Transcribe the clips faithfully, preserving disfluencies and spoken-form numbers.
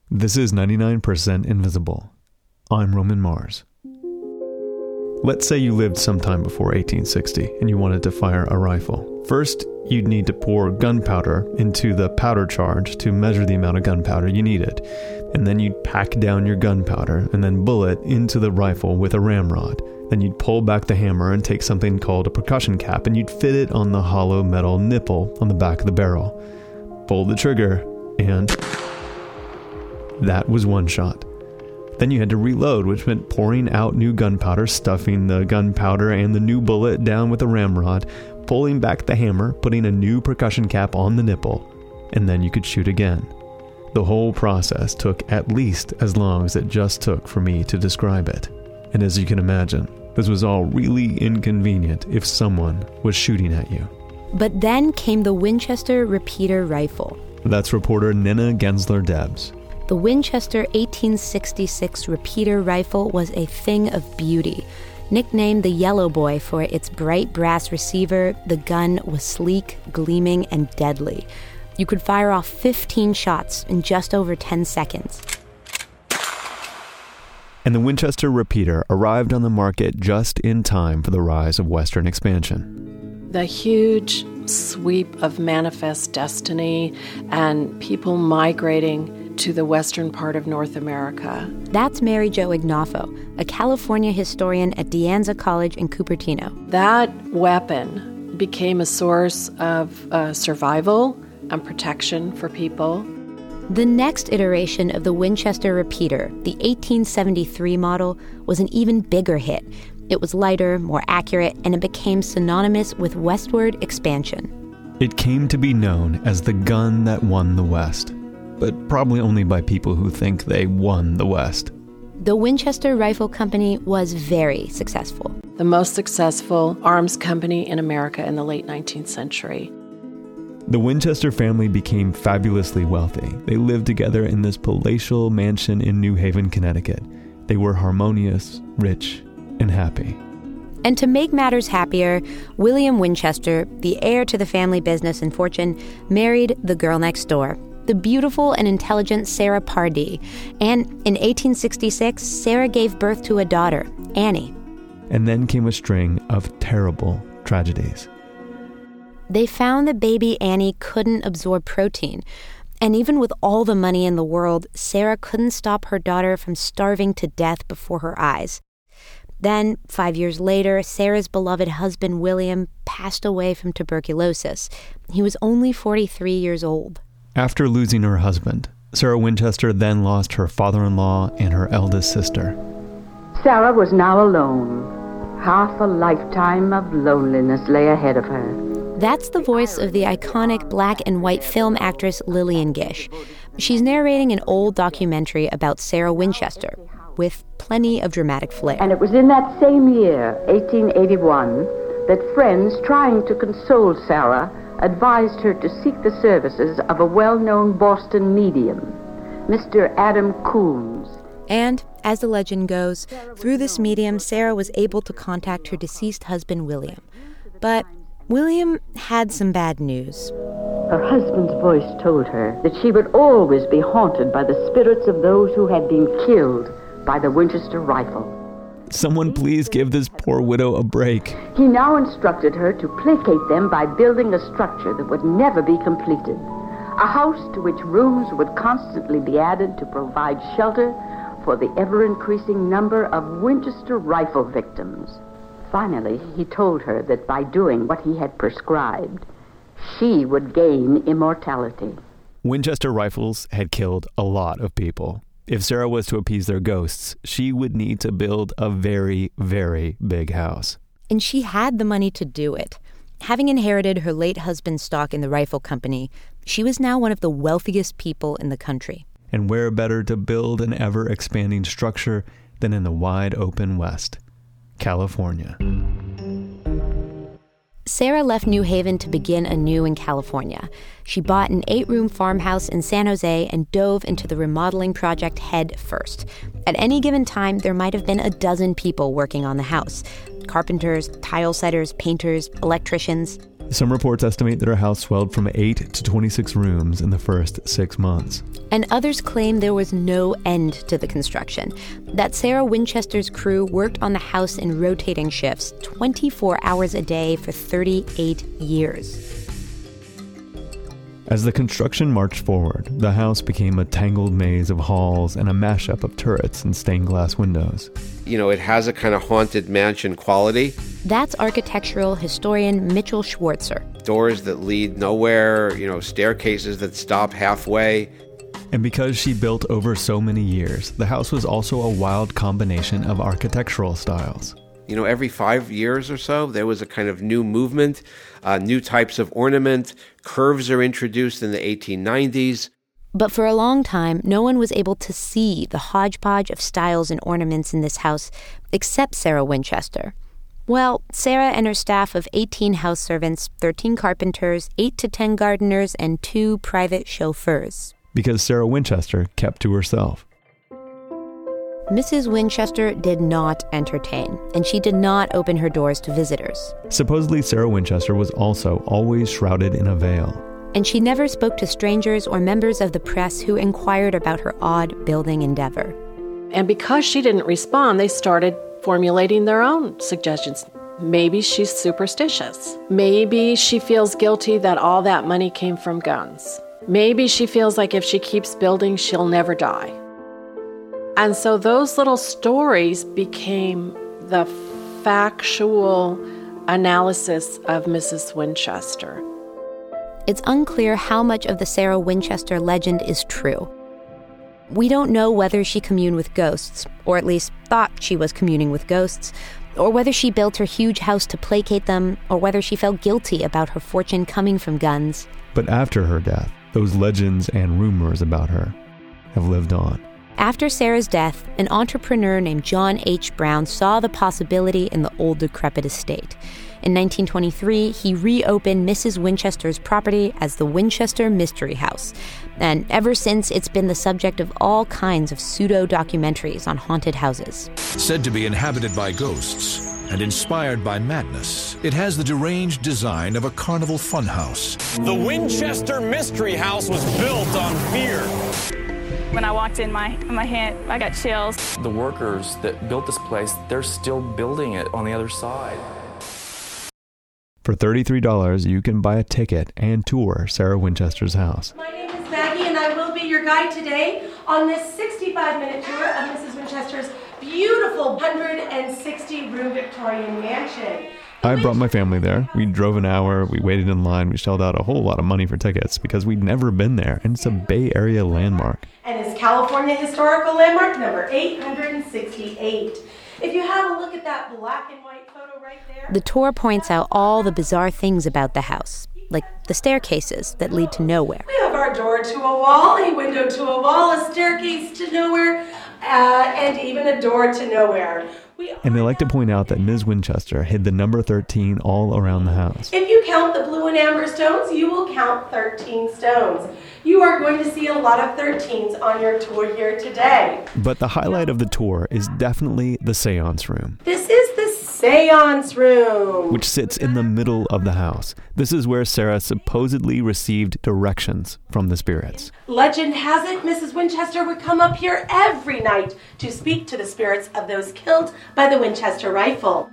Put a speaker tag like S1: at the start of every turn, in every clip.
S1: This is ninety-nine percent Invisible. I'm Roman Mars. Let's say you lived sometime before eighteen sixty and you wanted to fire a rifle. First, you'd need to pour gunpowder into the powder charge to measure the amount of gunpowder you needed. And then you'd pack down your gunpowder and then bullet into the rifle with a ramrod. Then you'd pull back the hammer and take something called a percussion cap and you'd fit it on the hollow metal nipple on the back of the barrel. Pull the trigger and that was one shot. Then you had to reload, which meant pouring out new gunpowder, stuffing the gunpowder and the new bullet down with a ramrod, pulling back the hammer, putting a new percussion cap on the nipple, and then you could shoot again. The whole process took at least as long as it just took for me to describe it. And as you can imagine, this was all really inconvenient if someone was shooting at you.
S2: But then came the Winchester repeater rifle.
S1: That's reporter Nina Gensler-Debs.
S2: The Winchester eighteen sixty-six repeater rifle was a thing of beauty. Nicknamed the Yellow Boy for its bright brass receiver, the gun was sleek, gleaming, and deadly. You could fire off fifteen shots in just over ten seconds.
S1: And the Winchester repeater arrived on the market just in time for the rise of Western expansion.
S3: The huge sweep of manifest destiny and people migrating to the western part of North America.
S2: That's Mary Jo Ignafo, a California historian at De Anza College in Cupertino.
S3: That weapon became a source of uh, survival and protection for people.
S2: The next iteration of the Winchester repeater, the eighteen seventy-three model, was an even bigger hit. It was lighter, more accurate, and it became synonymous with westward expansion.
S1: It came to be known as the gun that won the West, but probably only by people who think they won the West.
S2: The Winchester Rifle Company was very successful.
S3: The most successful arms company in America in the late nineteenth century.
S1: The Winchester family became fabulously wealthy. They lived together in this palatial mansion in New Haven, Connecticut. They were harmonious, rich, and happy.
S2: And to make matters happier, William Winchester, the heir to the family business and fortune, married the girl next door, the beautiful and intelligent Sarah Pardee. And in eighteen sixty-six, Sarah gave birth to a daughter, Annie.
S1: And then came a string of terrible tragedies.
S2: They found that baby Annie couldn't absorb protein. And even with all the money in the world, Sarah couldn't stop her daughter from starving to death before her eyes. Then, five years later, Sarah's beloved husband, William, passed away from tuberculosis. He was only forty-three years old.
S1: After losing her husband, Sarah Winchester then lost her father-in-law and her eldest sister.
S4: Sarah was now alone. Half a lifetime of loneliness lay ahead of her.
S2: That's the voice of the iconic black and white film actress Lillian Gish. She's narrating an old documentary about Sarah Winchester, with plenty of dramatic flair.
S4: And it was in that same year, eighteen eighty-one, that friends trying to console Sarah advised her to seek the services of a well-known Boston medium, Mister Adam Coons.
S2: And, as the legend goes, through this medium, Sarah was able to contact her deceased husband, William. But William had some bad news.
S4: Her husband's voice told her that she would always be haunted by the spirits of those who had been killed by the Winchester rifle.
S1: Someone please give this poor widow a break.
S4: He now instructed her to placate them by building a structure that would never be completed. A house to which rooms would constantly be added to provide shelter for the ever-increasing number of Winchester rifle victims. Finally, he told her that by doing what he had prescribed, she would gain immortality.
S1: Winchester rifles had killed a lot of people. If Sarah was to appease their ghosts, she would need to build a very, very big house.
S2: And she had the money to do it. Having inherited her late husband's stock in the rifle company, she was now one of the wealthiest people in the country.
S1: And where better to build an ever-expanding structure than in the wide-open West, California.
S2: Sarah left New Haven to begin anew in California. She bought an eight-room farmhouse in San Jose and dove into the remodeling project head first. At any given time, there might have been a dozen people working on the house. Carpenters, tile setters, painters, electricians.
S1: Some reports estimate that her house swelled from eight to twenty-six rooms in the first six months.
S2: And others claim there was no end to the construction, that Sarah Winchester's crew worked on the house in rotating shifts, twenty-four hours a day for thirty-eight years.
S1: As the construction marched forward, the house became a tangled maze of halls and a mashup of turrets and stained glass windows.
S5: You know, it has a kind of haunted mansion quality.
S2: That's architectural historian Mitchell Schwartzer.
S5: Doors that lead nowhere, you know, staircases that stop halfway.
S1: And because she built over so many years, the house was also a wild combination of architectural styles.
S5: You know, every five years or so, there was a kind of new movement, uh, new types of ornament. Curves are introduced in the eighteen nineties.
S2: But for a long time, no one was able to see the hodgepodge of styles and ornaments in this house except Sarah Winchester. Well, Sarah and her staff of eighteen house servants, thirteen carpenters, eight to ten gardeners, and two private chauffeurs.
S1: Because Sarah Winchester kept to herself.
S2: Missus Winchester did not entertain, and she did not open her doors to visitors.
S1: Supposedly, Sarah Winchester was also always shrouded in a veil.
S2: And she never spoke to strangers or members of the press who inquired about her odd building endeavor.
S3: And because she didn't respond, they started formulating their own suggestions. Maybe she's superstitious. Maybe she feels guilty that all that money came from guns. Maybe she feels like if she keeps building, she'll never die. And so those little stories became the factual analysis of Missus Winchester.
S2: It's unclear how much of the Sarah Winchester legend is true. We don't know whether she communed with ghosts, or at least thought she was communing with ghosts, or whether she built her huge house to placate them, or whether she felt guilty about her fortune coming from guns.
S1: But after her death, those legends and rumors about her have lived on.
S2: After Sarah's death, an entrepreneur named John H. Brown saw the possibility in the old decrepit estate. In nineteen twenty-three, he reopened Missus Winchester's property as the Winchester Mystery House. And ever since, it's been the subject of all kinds of pseudo-documentaries on haunted houses.
S6: Said to be inhabited by ghosts and inspired by madness, it has the deranged design of a carnival funhouse.
S7: The Winchester Mystery House was built on fear.
S8: When I walked in, my my hand, I got chills.
S9: The workers that built this place, they're still building it on the other side.
S1: For thirty-three dollars, you can buy a ticket and tour Sarah Winchester's house.
S10: My name is Maggie, and I will be your guide today on this sixty-five minute tour of Missus Winchester's beautiful one hundred sixty room Victorian mansion.
S1: I brought my family there. We drove an hour, we waited in line, we shelled out a whole lot of money for tickets because we'd never been there, and it's a Bay Area landmark.
S10: And it's California Historical Landmark number eight hundred sixty-eight. If you have a look at that black and white photo right there...
S2: The tour points out all the bizarre things about the house, like the staircases that lead to nowhere.
S10: We have our door to a wall, a window to a wall, a staircase to nowhere, uh, and even a door to nowhere.
S1: And they like to point out that Miz Winchester hid the number thirteen all around the house.
S10: If you count the blue and amber stones, you will count thirteen stones. You are going to see a lot of thirteens on your tour here today.
S1: But the highlight of the tour is definitely the seance room.
S10: This is the seance room,
S1: which sits in the middle of the house. This is where Sarah supposedly received directions from the spirits.
S10: Legend has it Missus Winchester would come up here every night to speak to the spirits of those killed by the Winchester rifle.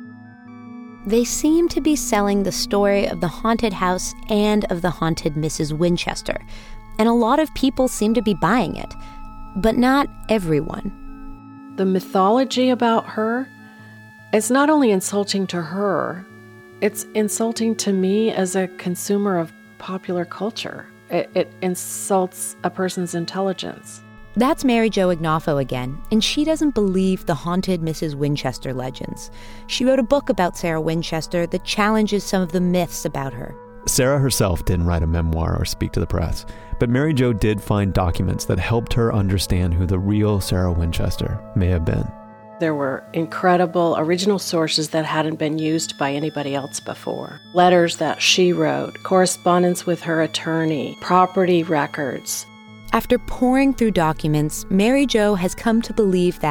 S2: They seem to be selling the story of the haunted house and of the haunted Missus Winchester, and a lot of people seem to be buying it, but not everyone.
S3: The mythology about her is not only insulting to her, it's insulting to me as a consumer of popular culture. It, it insults a person's intelligence.
S2: That's Mary Jo Ignafo again, and she doesn't believe the haunted Missus Winchester legends. She wrote a book about Sarah Winchester that challenges some of the myths about her.
S1: Sarah herself didn't write a memoir or speak to the press, but Mary Jo did find documents that helped her understand who the real Sarah Winchester may have been.
S3: There were incredible original sources that hadn't been used by anybody else before. Letters that she wrote, correspondence with her attorney, property records.
S2: After poring through documents, Mary Jo has come to believe that,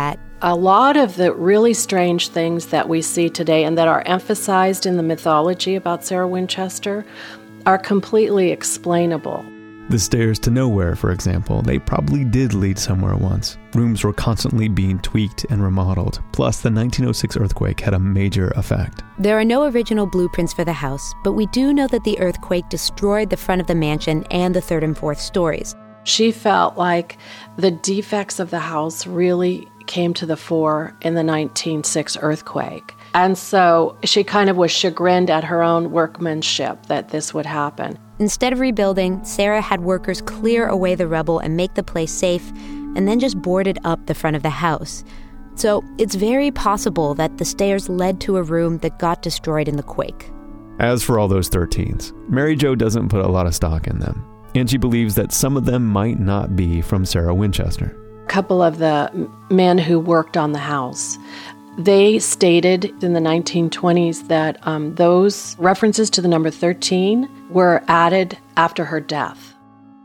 S3: A lot of the really strange things that we see today and that are emphasized in the mythology about Sarah Winchester are completely explainable.
S1: The stairs to nowhere, for example, they probably did lead somewhere once. Rooms were constantly being tweaked and remodeled. Plus, the nineteen oh six earthquake had a major effect.
S2: There are no original blueprints for the house, but we do know that the earthquake destroyed the front of the mansion and the third and fourth stories.
S3: She felt like the defects of the house really came to the fore in the nineteen oh six earthquake. And so she kind of was chagrined at her own workmanship that this would happen.
S2: Instead of rebuilding, Sarah had workers clear away the rubble and make the place safe, and then just boarded up the front of the house. So it's very possible that the stairs led to a room that got destroyed in the quake.
S1: As for all those thirteens, Mary Jo doesn't put a lot of stock in them, and she believes that some of them might not be from Sarah Winchester.
S3: A couple of the men who worked on the house, they stated in the nineteen twenties that um, those references to the number thirteen were added after her death.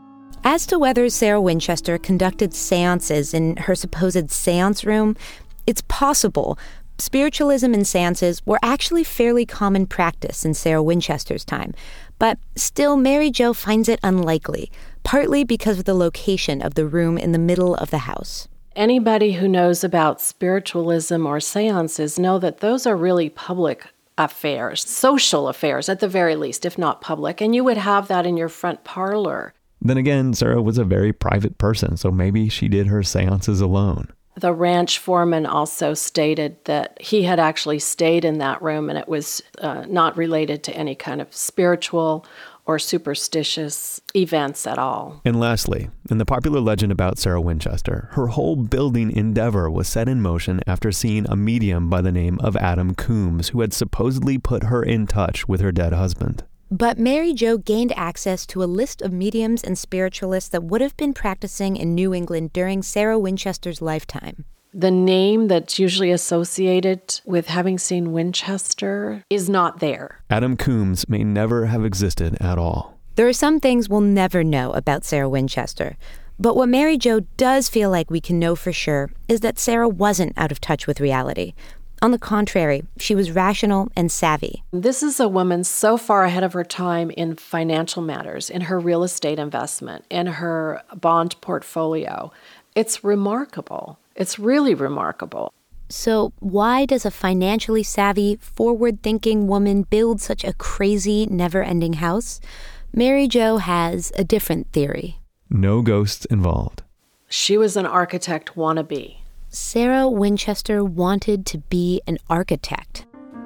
S2: As to whether Sarah Winchester conducted seances in her supposed seance room, it's possible. Spiritualism and seances were actually fairly common practice in Sarah Winchester's time, but still Mary Jo finds it unlikely, partly because of the location of the room in the middle of the house.
S3: Anybody who knows about spiritualism or seances know that those are really public affairs, social affairs at the very least, if not public, and you would have that in your front parlor.
S1: Then again, Sarah was a very private person, so maybe she did her seances alone.
S3: The ranch foreman also stated that he had actually stayed in that room and it was uh, not related to any kind of spiritual or superstitious events at all.
S1: And lastly, in the popular legend about Sarah Winchester, her whole building endeavor was set in motion after seeing a medium by the name of Adam Coombs, who had supposedly put her in touch with her dead husband.
S2: But Mary Jo gained access to a list of mediums and spiritualists that would have been practicing in New England during Sarah Winchester's lifetime.
S3: The name that's usually associated with having seen Winchester is not there.
S1: Adam Coombs may never have existed at all.
S2: There are some things we'll never know about Sarah Winchester, but what Mary Jo does feel like we can know for sure is that Sarah wasn't out of touch with reality. On the contrary, she was rational and savvy.
S3: This is a woman so far ahead of her time in financial matters, in her real estate investment, in her bond portfolio. It's remarkable. It's really remarkable.
S2: So why does a financially savvy, forward-thinking woman build such a crazy, never-ending house? Mary Jo has a different theory.
S1: No ghosts involved.
S3: She was an architect wannabe.
S2: Sarah Winchester wanted to be an architect.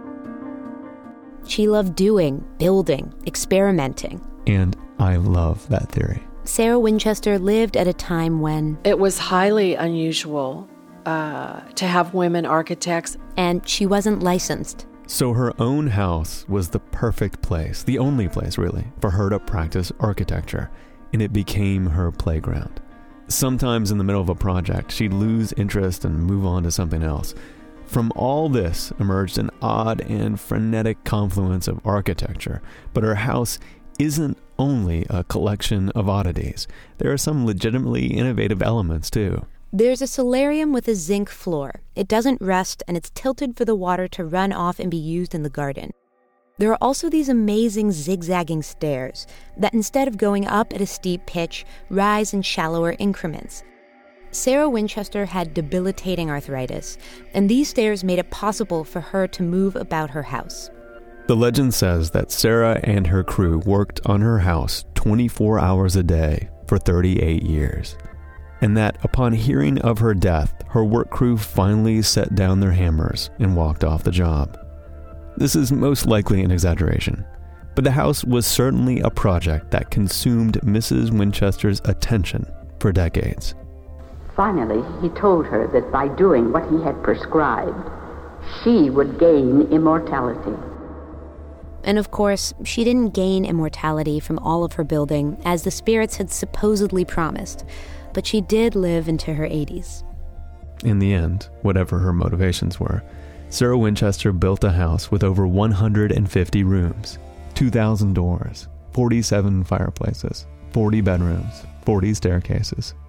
S2: She loved doing, building, experimenting.
S1: And I love that theory.
S2: Sarah Winchester lived at a time when
S3: it was highly unusual uh, to have women architects.
S2: And she wasn't licensed.
S1: So her own house was the perfect place, the only place really, for her to practice architecture. And it became her playground. Sometimes in the middle of a project, she'd lose interest and move on to something else. From all this emerged an odd and frenetic confluence of architecture, but her house isn't only a collection of oddities. There are some legitimately innovative elements, too.
S2: There's a solarium with a zinc floor. It doesn't rust, and it's tilted for the water to run off and be used in the garden. There are also these amazing zigzagging stairs that, instead of going up at a steep pitch, rise in shallower increments. Sarah Winchester had debilitating arthritis, and these stairs made it possible for her to move about her house.
S1: The legend says that Sarah and her crew worked on her house twenty-four hours a day for thirty-eight years, and that upon hearing of her death, her work crew finally set down their hammers and walked off the job. This is most likely an exaggeration, but the house was certainly a project that consumed Missus Winchester's attention for decades.
S4: Finally, he told her that by doing what he had prescribed, she would gain immortality.
S2: And of course, she didn't gain immortality from all of her building, as the spirits had supposedly promised, but she did live into her eighties.
S1: In the end, whatever her motivations were, Sarah Winchester built a house with over one hundred fifty rooms, two thousand doors, forty-seven fireplaces, forty bedrooms, forty staircases,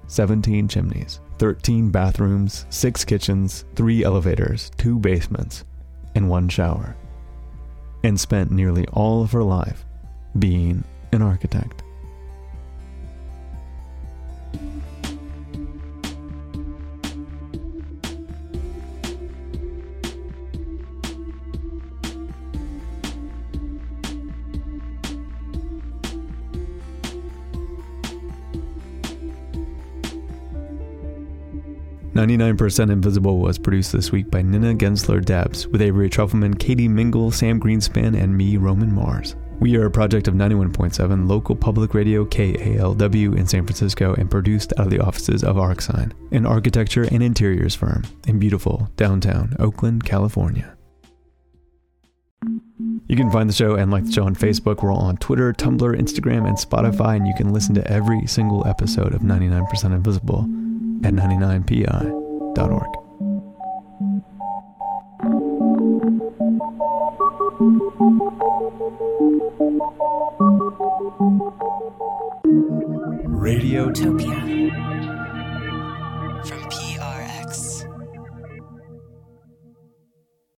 S1: seventeen chimneys, thirteen bathrooms, six kitchens, three elevators, two basements, and one shower. And spent nearly all of her life being an architect. ninety-nine percent Invisible was produced this week by Nina Gensler-Debs, with Avery Trufelman, Katie Mingle, Sam Greenspan, and me, Roman Mars. We are a project of ninety-one point seven local public radio K A L W in San Francisco and produced out of the offices of ArcSign, an architecture and interiors firm in beautiful downtown Oakland, California. You can find the show and like the show on Facebook. We're all on Twitter, Tumblr, Instagram, and Spotify, and you can listen to every single episode of ninety-nine percent Invisible at ninety-nine P I dot org.